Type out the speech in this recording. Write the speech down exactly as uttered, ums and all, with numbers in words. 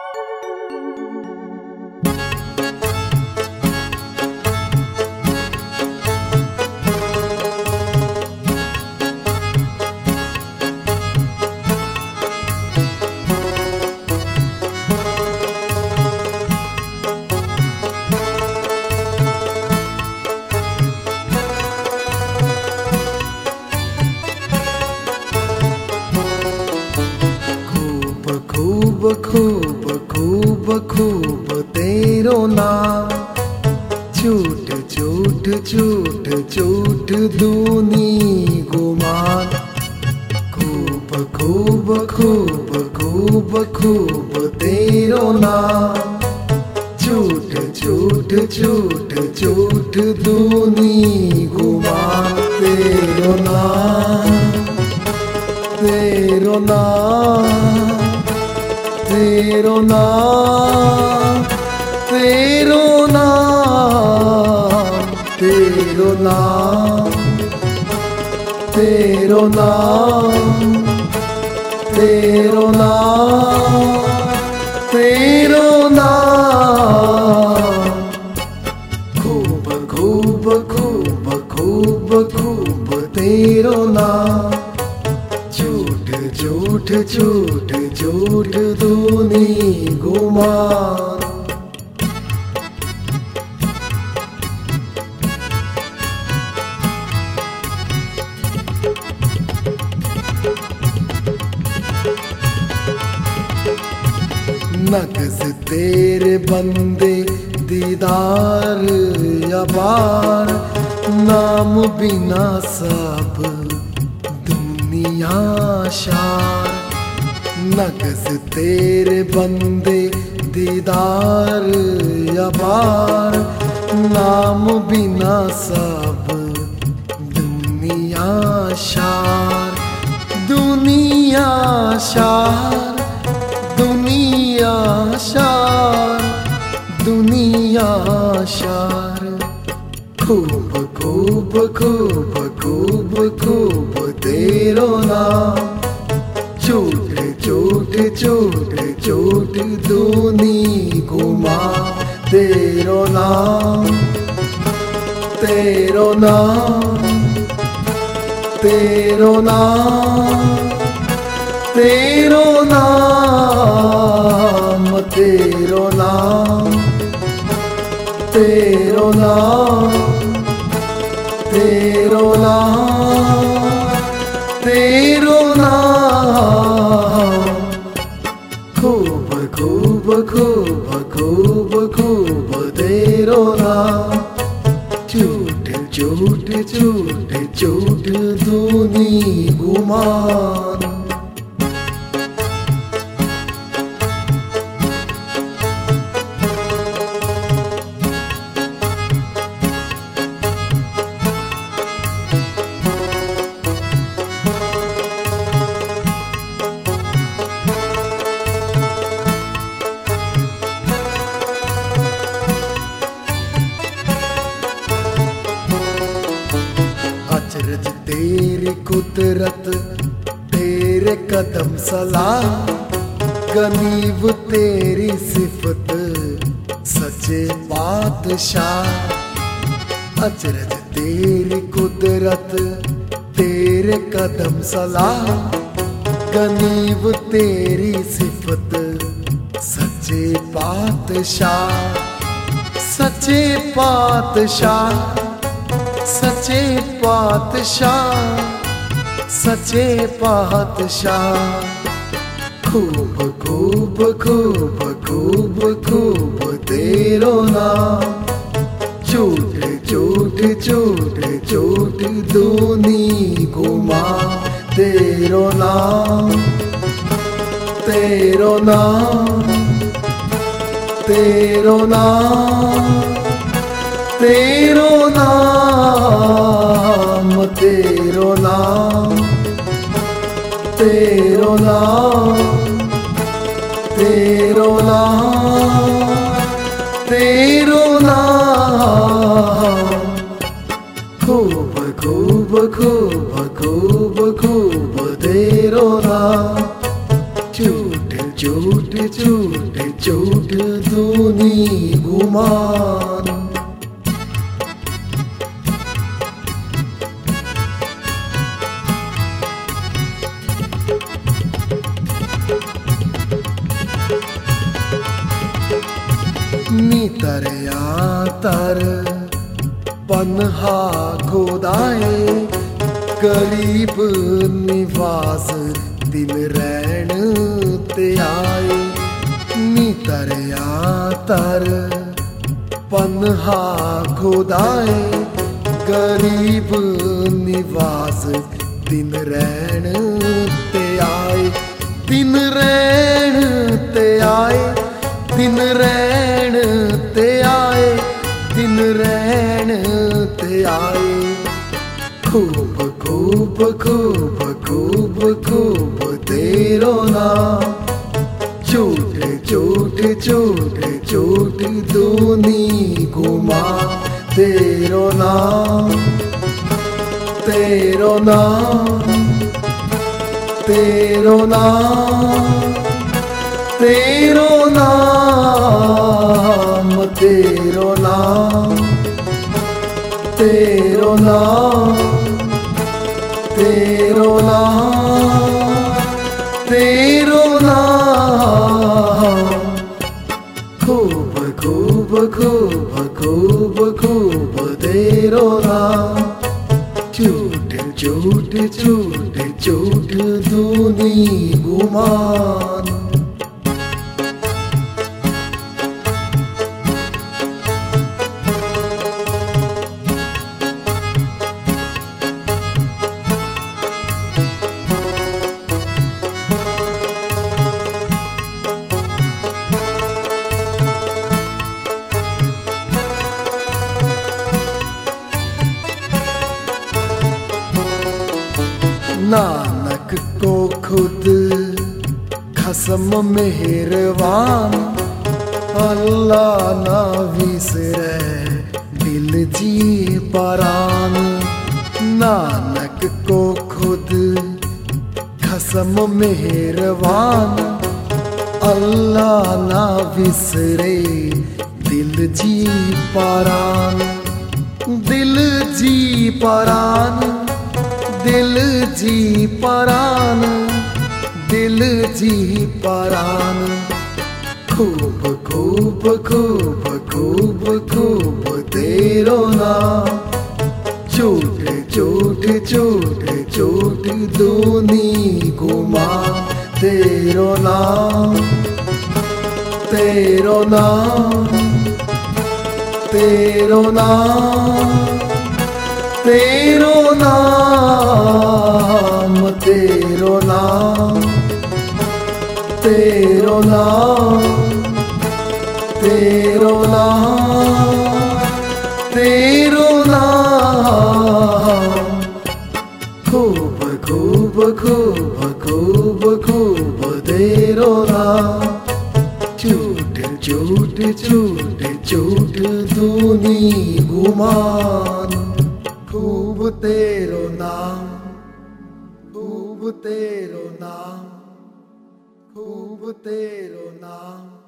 खूब खूब खूब खूब तेरो नाम, झूठ झूठ झूठ झूठ दूनी गुमान। खूब खूब खूब खूब खूब तेरो नाम, झूठ झूठ झूठ झूठ दूनी गुमान। तेरो नाम तेरो नाम तेरो नाम तेरो नाम तेरो नाम तेरो नाम तेरो नाम तेरो नाम। खूब खूब खूब खूब खूब तेरो नाम, झूठ झूठ झूठ झूठ दूनी गुमान। नक्श तेरे बंदे दीदार या बार, नाम बिना सब दुनिया शार। नक्श तेरे बंदे दीदार या बार, नाम बिना सब दुनिया शार। दुनिया शार दुनिया शार दुनिया शार। खूब खूब खूब खूब खूब तेरो नाम, झूठ झूठ झूठ झूठ दूनी गुमान। तेरो नाम तेरो नाम तेरो नाम तेरो नाम तेरो नाम तेरो नाम तेरो नाम तेरो नाम। खूब खूब खूब खूब खूब तेरो नाम, झूठ झूठ झूठ झूठ दूनी गुमान। अचरज तेरी कुदरत तेरे कदम सलाम, गनीब तेरी सिफत सच्चे बादशाह। अचरज तेरी कुदरत तेरे कदम सलाम, गनीब तेरी सिफत सच्चे बादशाह। सच्चे बादशाह सच्चे बादशाह सच्चे बादशाह। खूब खूब खूब खूब खूब तेरो नाम, झूठ झूठ झूठ झूठ दूनी गुमान। तेरो नाम तेरो नाम तेरो नाम तेरो नाम तेरो नाम तेरो नाम तेरो नाम तेरो नाम। खूब खूब खूब खूब खूब तेरो नाम, झूठ झूठ झूठ झूठ झूठ दूनी गुमान। नीतर यातर पन्हा खुदाए करीब निवास दिन रैन ते आए। नीतर यातर पन्हा खुदाए करीब निवास दिन रैन ते आए। दिन रैन ते आए दिन रैन ते आए दिन रैन ते आए। खूब खूब खूब खूब खूब तेरो नाम झूठ झूठ झूठ झूठ दूनी गुमा। तेरो नाम तेरो नाम तेरो नाम तेरो नाम तेरो नाम तेरो नाम तेरो नाम तेरो नाम। खूब खूब खूब खूब खूब तेरो नाम झूठ झूठ झूठ झूठ दूनी गुमान। नानक को खुद खसम मेहरबान अल्लाह ना विसरे दिल जी परान। नानक को खुद खसम मेहरबान अल्लाह ना विसरे दिल जी परान। दिल जी परान दिल जी परान दिल जी परान। खूब खूब खूब खूब खूब तेरो नाम झूठ झूठ झूठ झूठ दूनी गुमा। तेरो नाम तेरो नाम तेरो नाम तेरो नाम तेरो नाम तेरो नाम तेरो नाम तेरो नाम। खूब खूब खूब खूब खूब तेरो नाम झूठ झूठ झूठ झूठ दूनी गुमान। खूब तेरो नाम खूब तेरो नाम खूब तेरो नाम।